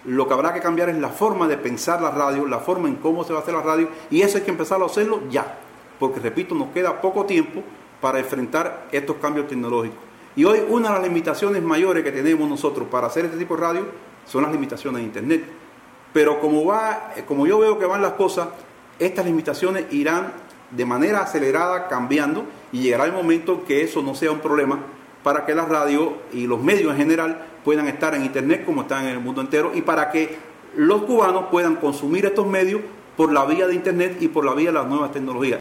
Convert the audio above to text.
Lo que habrá que cambiar es la forma de pensar la radio, la forma en cómo se va a hacer la radio, y eso hay que empezar a hacerlo ya, porque repito, nos queda poco tiempo para enfrentar estos cambios tecnológicos. Y hoy una de las limitaciones mayores que tenemos nosotros para hacer este tipo de radio son las limitaciones de Internet. Pero como yo veo que van las cosas, estas limitaciones irán de manera acelerada cambiando y llegará el momento que eso no sea un problema para que la radio y los medios en general puedan estar en Internet como están en el mundo entero, y para que los cubanos puedan consumir estos medios por la vía de Internet y por la vía de las nuevas tecnologías.